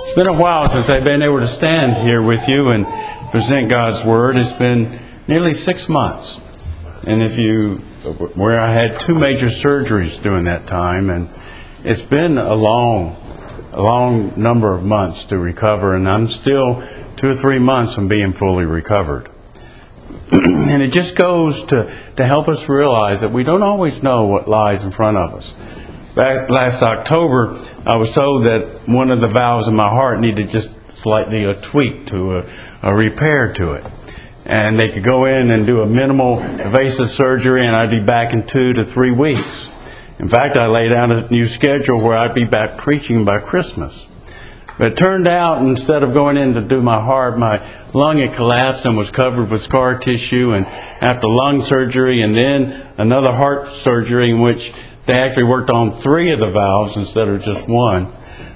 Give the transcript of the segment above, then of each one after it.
It's been a while since I've been able to stand here with you and present God's Word. It's been nearly 6 months. And where I had 2 major surgeries during that time, and it's been a long number of months to recover, and I'm still 2 or 3 months from being fully recovered. And it just goes to help us realize that we don't always know what lies in front of us. Back last October, I was told that one of the valves in my heart needed just slightly a tweak to a repair to it. And they could go in and do a minimal invasive surgery, and I'd be back in 2 to 3 weeks. In fact, I laid out a new schedule where I'd be back preaching by Christmas. But it turned out, instead of going in to do my heart, my lung had collapsed and was covered with scar tissue. And after lung surgery and then another heart surgery in which they actually worked on 3 of the valves instead of just 1,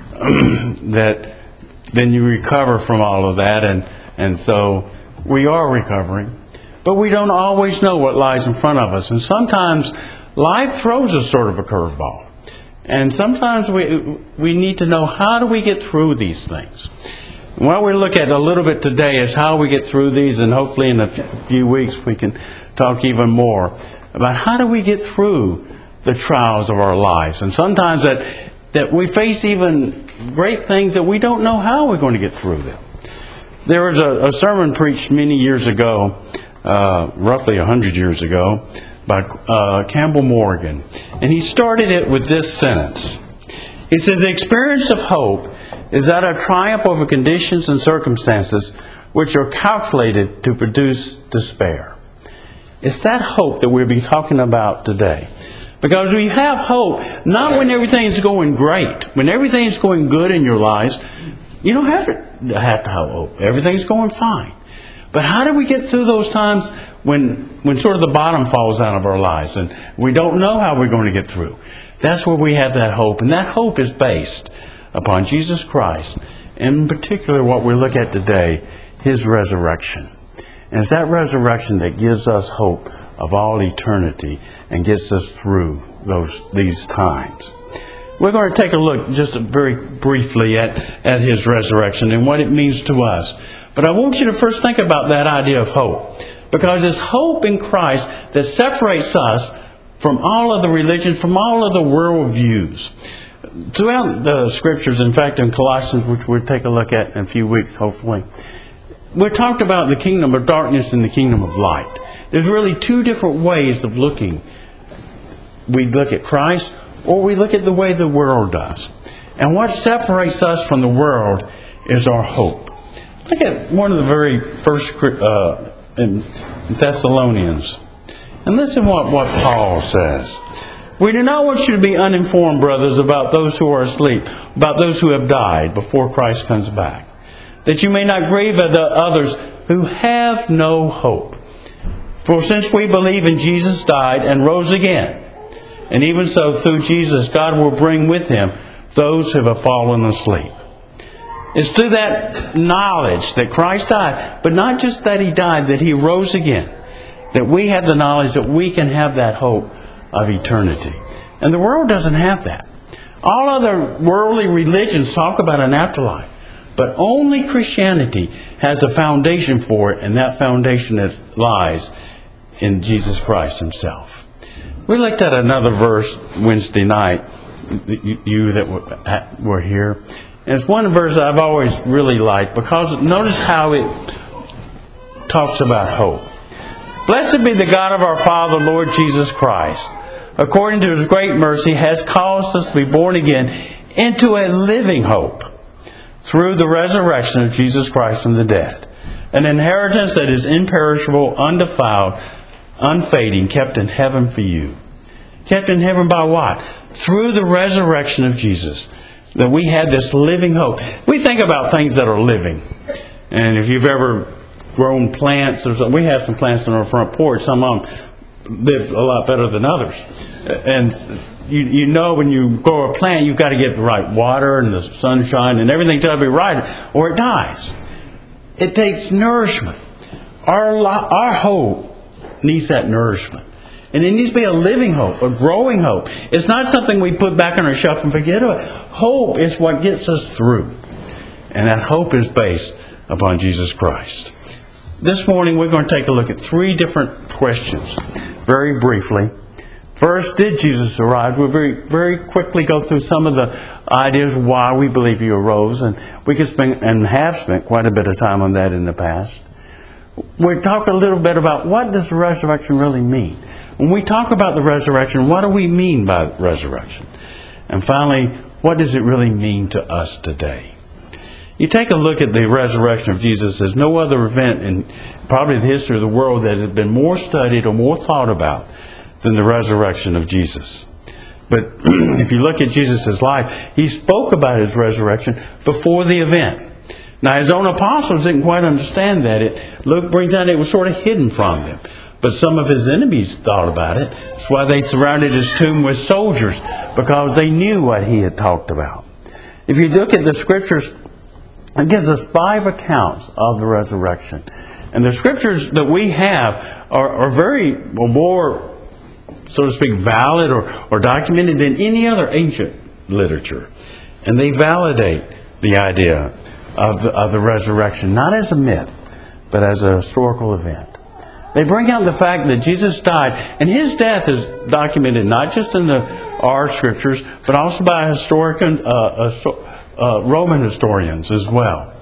that then you recover from all of that. And so we are recovering. But we don't always know what lies in front of us. And sometimes life throws us sort of a curveball. And sometimes we need to know, how do we get through these things? And what we look at a little bit today is how we get through these, and hopefully in a few weeks we can talk even more about how do we get through the trials of our lives. And sometimes that we face even great things that we don't know how we're going to get through them. There was a sermon preached many years ago, roughly 100 years ago, by Campbell Morgan. And he started it with this sentence. He says, "The experience of hope is that a triumph over conditions and circumstances which are calculated to produce despair." It's that hope that we'll be talking about today. Because we have hope, not when everything's going great. When everything's going good in your lives, you don't have to have hope. Everything's going fine. But how do we get through those times when sort of the bottom falls out of our lives and we don't know how we're going to get through? That's where we have that hope. And that hope is based upon Jesus Christ. And in particular, what we look at today, His resurrection. And it's that resurrection that gives us hope of all eternity and gets us through these times. We're going to take a look just very briefly at His resurrection and what it means to us. But I want you to first think about that idea of hope. Because it's hope in Christ that separates us from all of the religions, from all of the world views. Throughout the Scriptures, in fact in Colossians, which we'll take a look at in a few weeks hopefully, we're talked about the kingdom of darkness and the kingdom of light. There's really 2 different ways of looking. We look at Christ, or we look at the way the world does. And what separates us from the world is our hope. Look at one of the very first in Thessalonians. And listen what Paul says. "We do not want you to be uninformed, brothers, about those who are asleep, about those who have died before Christ comes back, that you may not grieve at the others who have no hope. For since we believe in Jesus died and rose again, and even so through Jesus God will bring with Him those who have fallen asleep." It's through that knowledge that Christ died, but not just that He died, that He rose again, that we have the knowledge that we can have that hope of eternity. And the world doesn't have that. All other worldly religions talk about an afterlife, but only Christianity has a foundation for it, and that foundation lies in Jesus Christ Himself. We looked at another verse Wednesday night, you that were here. And it's one verse that I've always really liked, because notice how it talks about hope. "Blessed be the God of our Father, Lord Jesus Christ, according to His great mercy, has caused us to be born again into a living hope through the resurrection of Jesus Christ from the dead, an inheritance that is imperishable, undefiled, unfading, kept in heaven for you." Kept in heaven by what? Through the resurrection of Jesus. That we have this living hope. We think about things that are living. And if you've ever grown plants, we have some plants on our front porch. Some of them live a lot better than others. And you know when you grow a plant, you've got to get the right water and the sunshine and everything's got to be right, or it dies. It takes nourishment. Our hope needs that nourishment. And it needs to be a living hope, a growing hope. It's not something we put back on our shelf and forget about. Hope is what gets us through. And that hope is based upon Jesus Christ. This morning we're going to take a look at 3 different questions, very briefly. First, did Jesus arise? We'll very quickly go through some of the ideas why we believe He arose, and we can spend and have spent quite a bit of time on that in the past. We'll talk a little bit about what does the resurrection really mean. When we talk about the resurrection, what do we mean by resurrection? And finally, what does it really mean to us today? You take a look at the resurrection of Jesus. There's no other event in probably the history of the world that has been more studied or more thought about than the resurrection of Jesus. But if you look at Jesus' life, He spoke about His resurrection before the event. Now, His own apostles didn't quite understand that. Luke brings out it was sort of hidden from them. But some of His enemies thought about it. That's why they surrounded His tomb with soldiers, because they knew what He had talked about. If you look at the Scriptures, it gives us 5 accounts of the resurrection. And the Scriptures that we have are very more, so to speak, valid or documented than any other ancient literature. And they validate the idea of the resurrection, not as a myth, but as a historical event. They bring out the fact that Jesus died, and His death is documented not just in our Scriptures, but also by Roman historians as well.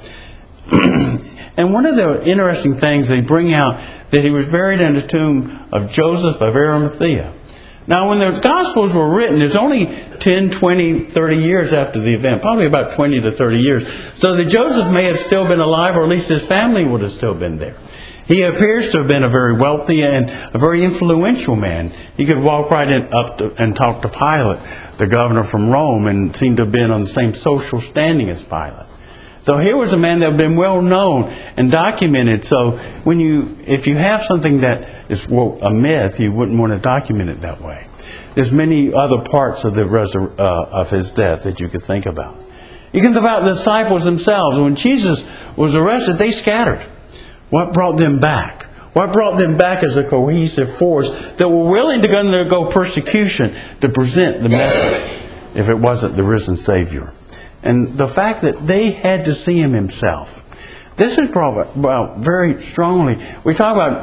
And one of the interesting things they bring out that He was buried in the tomb of Joseph of Arimathea. Now, when the Gospels were written, it's only 10, 20, 30 years after the event, probably about 20 to 30 years. So that Joseph may have still been alive, or at least his family would have still been there. He appears to have been a very wealthy and a very influential man. He could walk right up and talk to Pilate, the governor from Rome, and seemed to have been on the same social standing as Pilate. So here was a man that had been well known and documented. So if you have something that is a myth, you wouldn't want to document it that way. There's many other parts of of His death that you could think about. You can think about the disciples themselves. When Jesus was arrested, they scattered. What brought them back? What brought them back as a cohesive force that were willing to undergo persecution to present the message if it wasn't the risen Savior? And the fact that they had to see Him Himself. This is brought about very strongly. We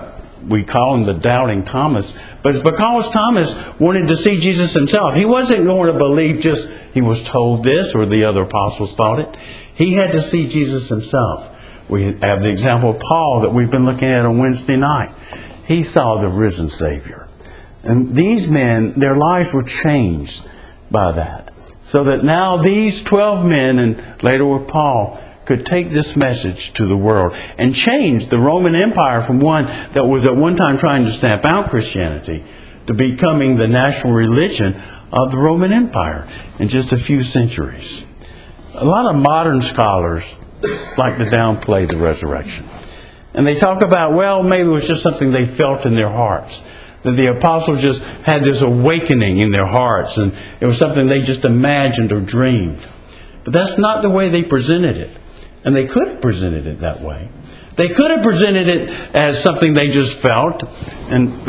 call him the doubting Thomas, but it's because Thomas wanted to see Jesus Himself. He wasn't going to believe just he was told this or the other apostles thought it. He had to see Jesus Himself. We have the example of Paul that we've been looking at on Wednesday night. He saw the risen Savior. And these men, their lives were changed by that. So that now these 12 men, and later with Paul, could take this message to the world and change the Roman Empire from one that was at one time trying to stamp out Christianity to becoming the national religion of the Roman Empire in just a few centuries. A lot of modern scholars like to downplay the resurrection. And they talk about, well, maybe it was just something they felt in their hearts. That the apostles just had this awakening in their hearts, and it was something they just imagined or dreamed. But that's not the way they presented it. And they could have presented it that way. They could have presented it as something they just felt, and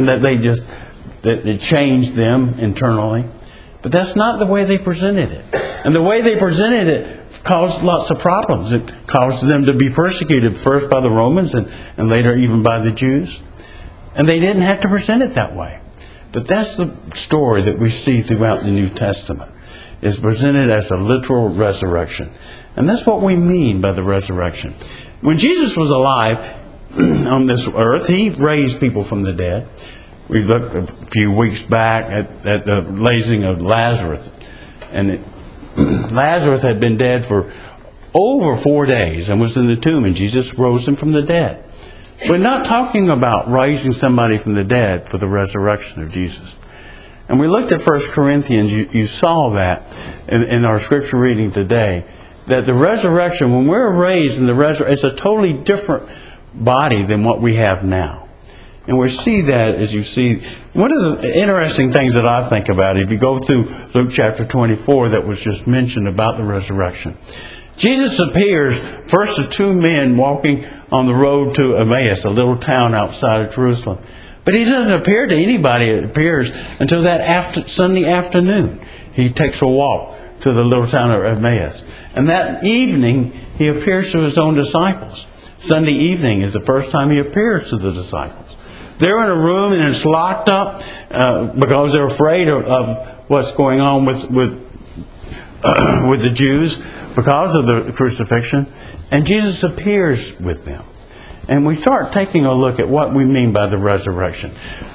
that it changed them internally. But that's not the way they presented it. And the way they presented it caused lots of problems. It caused them to be persecuted first by the Romans and later even by the Jews. And they didn't have to present it that way. But that's the story that we see throughout the New Testament. It's presented as a literal resurrection. And that's what we mean by the resurrection. When Jesus was alive on this earth, He raised people from the dead. We looked a few weeks back at the raising of Lazarus. And Lazarus had been dead for over 4 days and was in the tomb, and Jesus rose him from the dead. We're not talking about raising somebody from the dead for the resurrection of Jesus. And we looked at 1 Corinthians, you saw that in our scripture reading today, that the resurrection, when we're raised in the resurrection, it's a totally different body than what we have now. And we see that as you see. One of the interesting things that I think about, if you go through Luke chapter 24 that was just mentioned about the resurrection, Jesus appears first to 2 men walking on the road to Emmaus, a little town outside of Jerusalem. But He doesn't appear to anybody. It appears until that Sunday afternoon. He takes a walk to the little town of Emmaus. And that evening, he appears to his own disciples. Sunday evening is the first time he appears to the disciples. They're in a room and it's locked up because they're afraid of what's going on with the Jews because of the crucifixion. And Jesus appears with them. And we start taking a look at what we mean by the resurrection.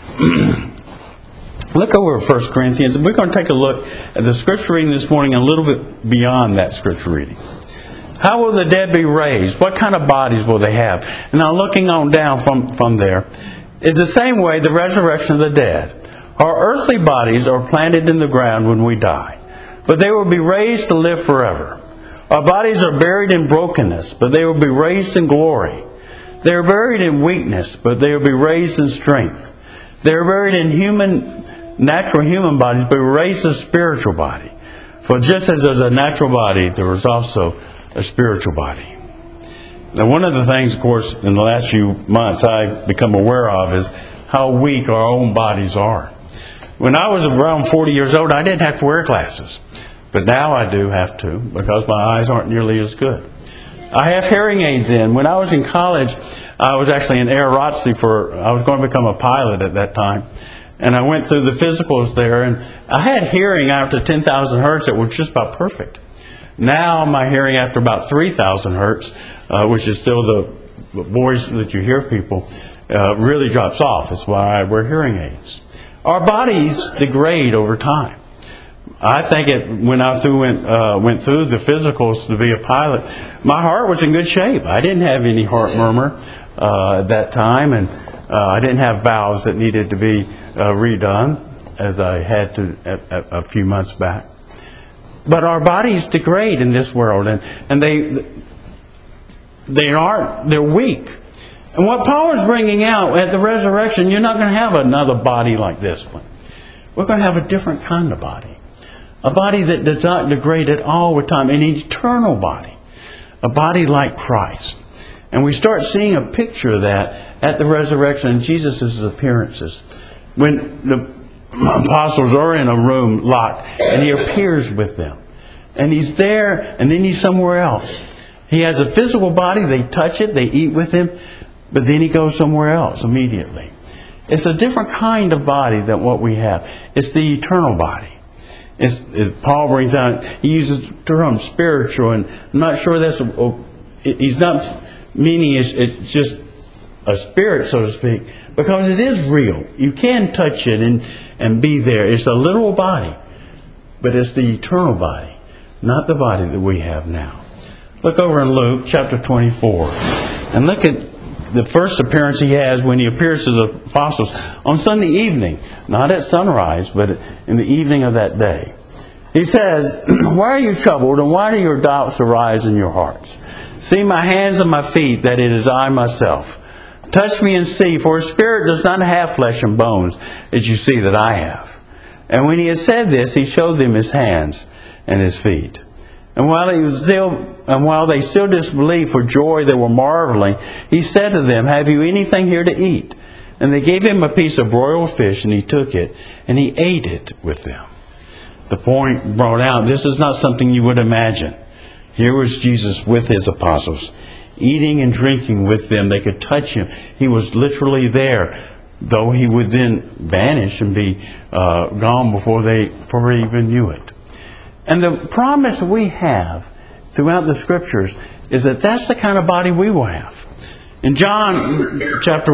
Look over 1 Corinthians. We're going to take a look at the scripture reading this morning a little bit beyond that scripture reading. How will the dead be raised? What kind of bodies will they have? And now looking on down from there, it's the same way the resurrection of the dead. Our earthly bodies are planted in the ground when we die, but they will be raised to live forever. Our bodies are buried in brokenness, but they will be raised in glory. They are buried in weakness, but they will be raised in strength. They are buried in natural human bodies, but raised a spiritual body. For just as there's a natural body, there is also a spiritual body. Now, one of the things, of course, in the last few months I've become aware of is how weak our own bodies are. When I was around 40 years old, I didn't have to wear glasses. But now I do have to, because my eyes aren't nearly as good. I have hearing aids in. When I was in college, I was actually in Air ROTC I was going to become a pilot at that time. And I went through the physicals there, and I had hearing after 10,000 hertz that was just about perfect. Now my hearing after about 3,000 hertz, which is still the voice that you hear people, really drops off. That's why I wear hearing aids. Our bodies degrade over time. I think when I went through the physicals to be a pilot, my heart was in good shape. I didn't have any heart murmur at that time, and I didn't have valves that needed to be redone, as I had to a few months back. But our bodies degrade in this world, and they're weak. And what Paul is bringing out at the resurrection, you're not going to have another body like this one. We're going to have a different kind of body. A body that does not degrade at all with time. An eternal body. A body like Christ. And we start seeing a picture of that at the resurrection and Jesus' appearances. When the apostles are in a room locked and he appears with them. And he's there and then he's somewhere else. He has a physical body. They touch it. They eat with him. But then he goes somewhere else immediately. It's a different kind of body than what we have. It's the eternal body. Paul brings out, he uses the term spiritual, and I'm not sure he's not meaning it's just a spirit, so to speak, because it is real. You can touch it and be there. It's a literal body, but it's the eternal body, not the body that we have now. Look over in Luke chapter 24, and look at the first appearance he has when he appears to the apostles on Sunday evening, not at sunrise, but in the evening of that day. He says, "Why are you troubled, and why do your doubts arise in your hearts? See my hands and my feet, that it is I myself. Touch me and see, for a spirit does not have flesh and bones, as you see that I have." And when he had said this, he showed them his hands and his feet. And while they still disbelieved for joy, they were marveling. He said to them, "Have you anything here to eat?" And they gave him a piece of broiled fish, and he took it, and he ate it with them. The point brought out, this is not something you would imagine. Here was Jesus with his apostles, eating and drinking with them. They could touch him. He was literally there, though he would then vanish and be gone before they even knew it. And the promise we have throughout the Scriptures is that that's the kind of body we will have. In John chapter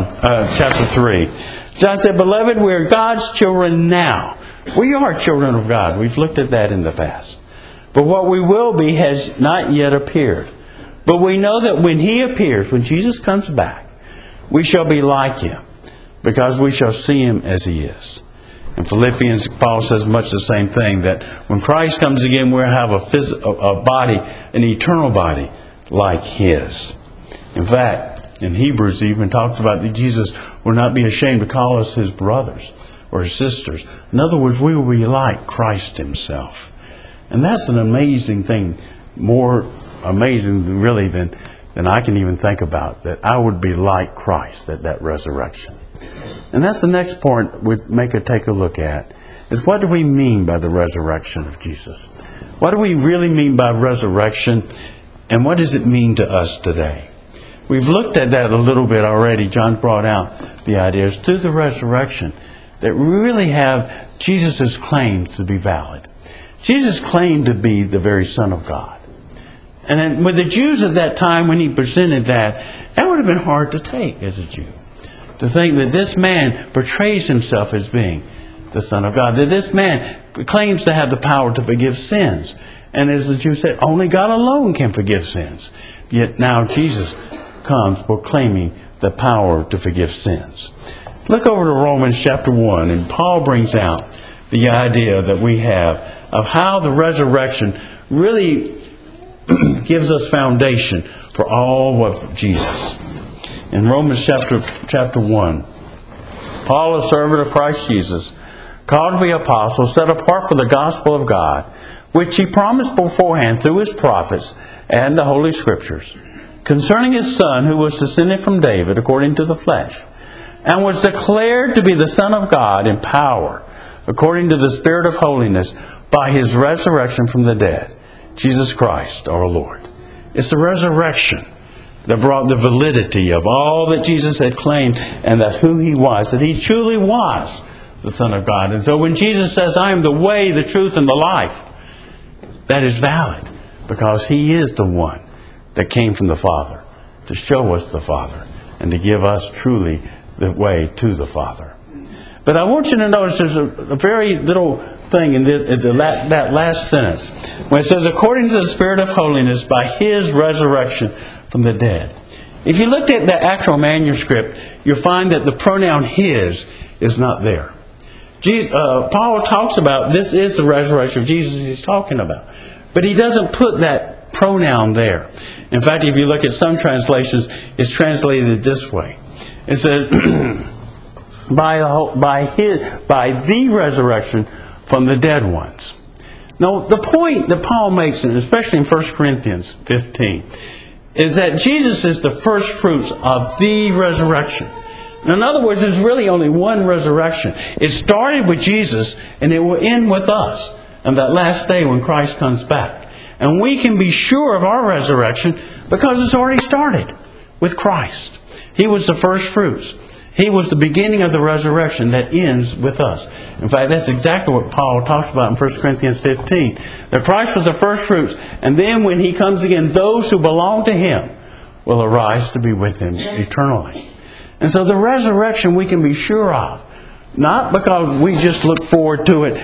3, John said, "Beloved, we are God's children now." We are children of God. We've looked at that in the past. But what we will be has not yet appeared. But we know that when he appears, when Jesus comes back, we shall be like him, because we shall see him as he is. In Philippians, Paul says much the same thing, that when Christ comes again, we'll have a body, an eternal body, like his. In fact, in Hebrews, he even talks about that Jesus will not be ashamed to call us his brothers or his sisters. In other words, we will be like Christ himself. And that's an amazing thing, more amazing really than I can even think about, that I would be like Christ at that resurrection. And that's the next point we'd take a look at, is what do we mean by the resurrection of Jesus? What do we really mean by resurrection? And what does it mean to us today? We've looked at that a little bit already. John brought out the ideas through the resurrection that we really have Jesus' claims to be valid. Jesus claimed to be the very Son of God. And then with the Jews at that time, when he presented that would have been hard to take as a Jew. To think that this man portrays himself as being the Son of God. That this man claims to have the power to forgive sins. And as the Jews said, only God alone can forgive sins. Yet now Jesus comes proclaiming the power to forgive sins. Look over to Romans chapter 1, and Paul brings out the idea that we have of how the resurrection really gives us foundation for all of Jesus. In Romans chapter 1, Paul, a servant of Christ Jesus, called to be apostle, set apart for the gospel of God, which he promised beforehand through his prophets and the Holy Scriptures, concerning his Son, who was descended from David according to the flesh, and was declared to be the Son of God in power, according to the Spirit of holiness, by his resurrection from the dead, Jesus Christ our Lord. It's the resurrection that brought the validity of all that Jesus had claimed and that who he was, that he truly was the Son of God. And so when Jesus says, I am the way, the truth, and the life, that is valid because he is the one that came from the Father to show us the Father and to give us truly the way to the Father. But I want you to notice there's a very little thing in that last sentence when it says, according to the Spirit of holiness by his resurrection from the dead. If you looked at the actual manuscript, you'll find that the pronoun his is not there. Paul talks about this is the resurrection of Jesus he's talking about. But he doesn't put that pronoun there. In fact, if you look at some translations, it's translated this way. It says, by the resurrection from the dead ones. Now, the point that Paul makes, and especially in 1 Corinthians 15, is that Jesus is the first fruits of the resurrection. In other words, there's really only one resurrection. It started with Jesus, and it will end with us on that last day when Christ comes back. And we can be sure of our resurrection because it's already started with Christ. He was the first fruits. He was the beginning of the resurrection that ends with us. In fact, that's exactly what Paul talks about in 1 Corinthians 15. That Christ was the first fruits, and then when he comes again, those who belong to him will arise to be with him eternally. And so the resurrection we can be sure of, not because we just look forward to it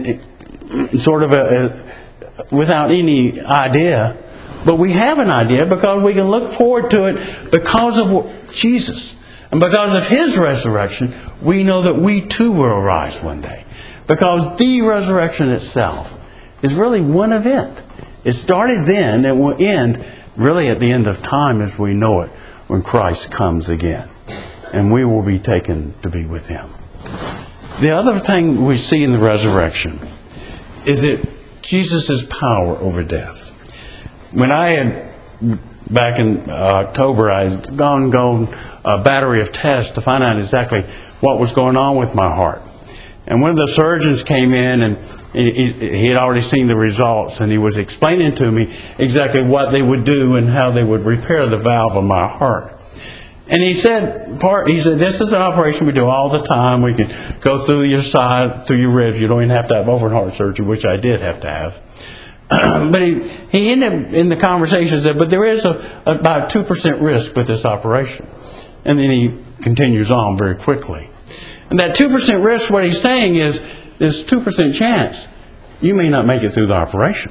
in sort of without any idea, but we have an idea because we can look forward to it because of Jesus. And because of his resurrection, we know that we too will arise one day. Because the resurrection itself is really one event. It started then and will end really at the end of time as we know it when Christ comes again. And we will be taken to be with him. The other thing we see in the resurrection is that Jesus' power over death. When I had, back in October, I had gone a battery of tests to find out exactly what was going on with my heart. And one of the surgeons came in and he had already seen the results, and he was explaining to me exactly what they would do and how they would repair the valve of my heart. And he said, this is an operation we do all the time. We can go through your side, through your ribs. You don't even have to have open heart surgery, which I did have to have. But he ended in the conversation said, but there is about 2% risk with this operation. And then he continues on very quickly. And that 2% risk, what he's saying is, there's 2% chance you may not make it through the operation.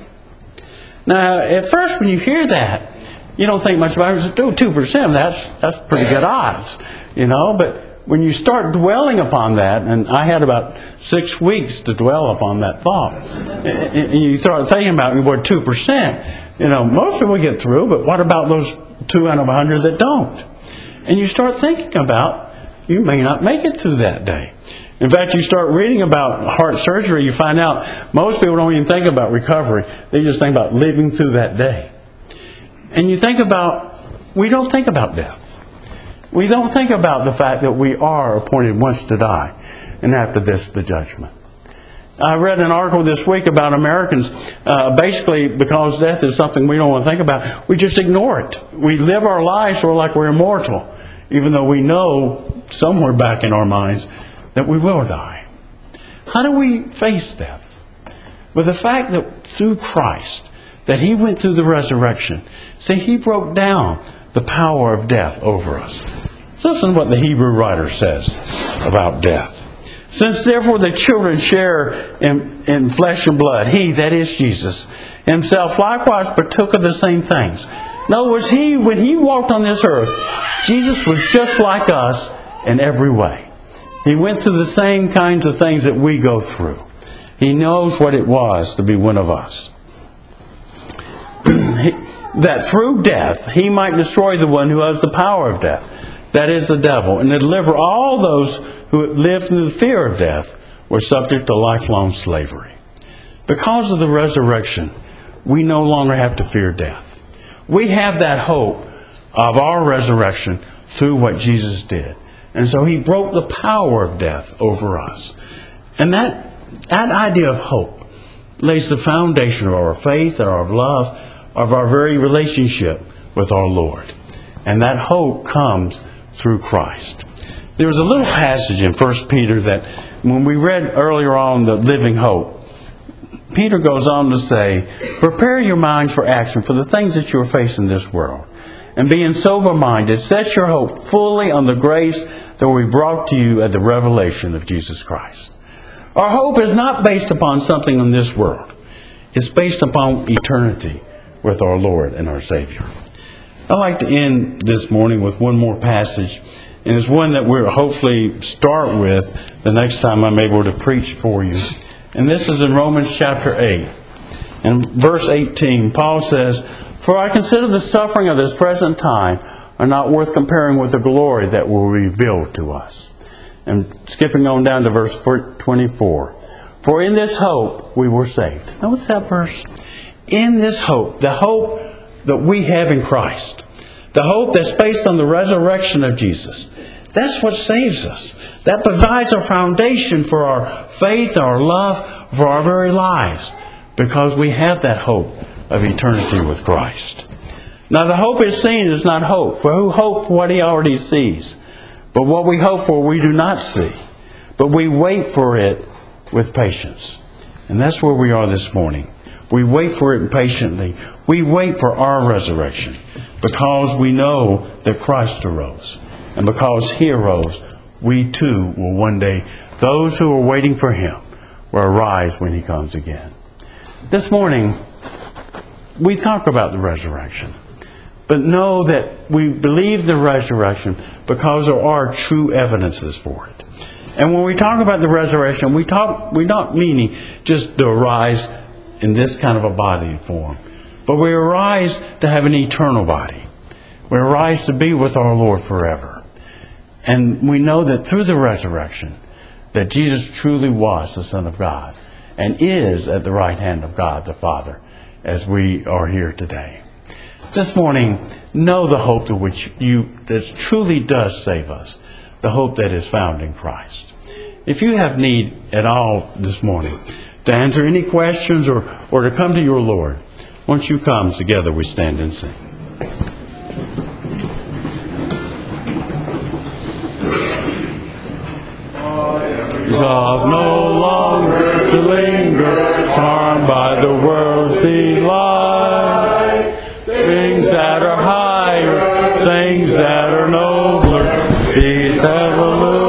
Now, at first when you hear that, you don't think much about it. It's 2%, that's pretty good odds, you know. But when you start dwelling upon that, and I had about 6 weeks to dwell upon that thought, and you start thinking about, well, 2%, you know, most people get through, but what about those 2 out of 100 that don't? And you start thinking about, you may not make it through that day. In fact, you start reading about heart surgery, you find out most people don't even think about recovery. They just think about living through that day. And you think about, we don't think about death. We don't think about the fact that we are appointed once to die, and after this, the judgment. I read an article this week about Americans, basically because death is something we don't want to think about, we just ignore it. We live our lives sort of like we're immortal, even though we know somewhere back in our minds that we will die. How do we face death? With the fact that through Christ, that He went through the resurrection. See, He broke down the power of death over us. Listen to what the Hebrew writer says about death. Since therefore the children share in flesh and blood, He, that is Jesus, Himself likewise partook of the same things. In other words, when He walked on this earth, Jesus was just like us in every way. He went through the same kinds of things that we go through. He knows what it was to be one of us. That through death He might destroy the one who has the power of death, that is the devil, and deliver all those who lived in the fear of death were subject to lifelong slavery. Because of the resurrection, we no longer have to fear death. We have that hope of our resurrection through what Jesus did. And so He broke the power of death over us. And that idea of hope lays the foundation of our faith and our love, of our very relationship with our Lord. And that hope comes through Christ. There was a little passage in 1 Peter that when we read earlier on the living hope, Peter goes on to say, prepare your minds for action for the things that you are facing in this world. And being sober-minded, set your hope fully on the grace that will be brought to you at the revelation of Jesus Christ. Our hope is not based upon something in this world. It's based upon eternity with our Lord and our Savior. I'd like to end this morning with one more passage, and it's one that we'll hopefully start with the next time I'm able to preach for you. And this is in Romans chapter 8. And verse 18, Paul says, for I consider the suffering of this present time are not worth comparing with the glory that will be revealed to us. And skipping on down to verse 24. For in this hope we were saved. Notice that verse. In this hope, the hope that we have in Christ, the hope that's based on the resurrection of Jesus, that's what saves us. That provides a foundation for our faith, our love, for our very lives, because we have that hope of eternity with Christ. Now the hope is seen is not hope, for who hopes what he already sees? But what we hope for we do not see, but we wait for it with patience. And that's where we are this morning. We wait for it patiently. We wait for our resurrection because we know that Christ arose. And because He arose, we too will one day, those who are waiting for Him, will arise when He comes again. This morning, we talk about the resurrection. But know that we believe the resurrection because there are true evidences for it. And when we talk about the resurrection, we're not meaning just to arise in this kind of a body form, but we arise to have an eternal body. We arise to be with our Lord forever. And we know that through the resurrection, that Jesus truly was the Son of God and is at the right hand of God the Father as we are here today. This morning, know the hope that truly does save us, the hope that is found in Christ. If you have need at all this morning to answer any questions or to come to your Lord, once you come, together we stand and sing. Resolve no longer to linger, charmed by the world's delight. Things that are higher, things that are nobler, these heavenly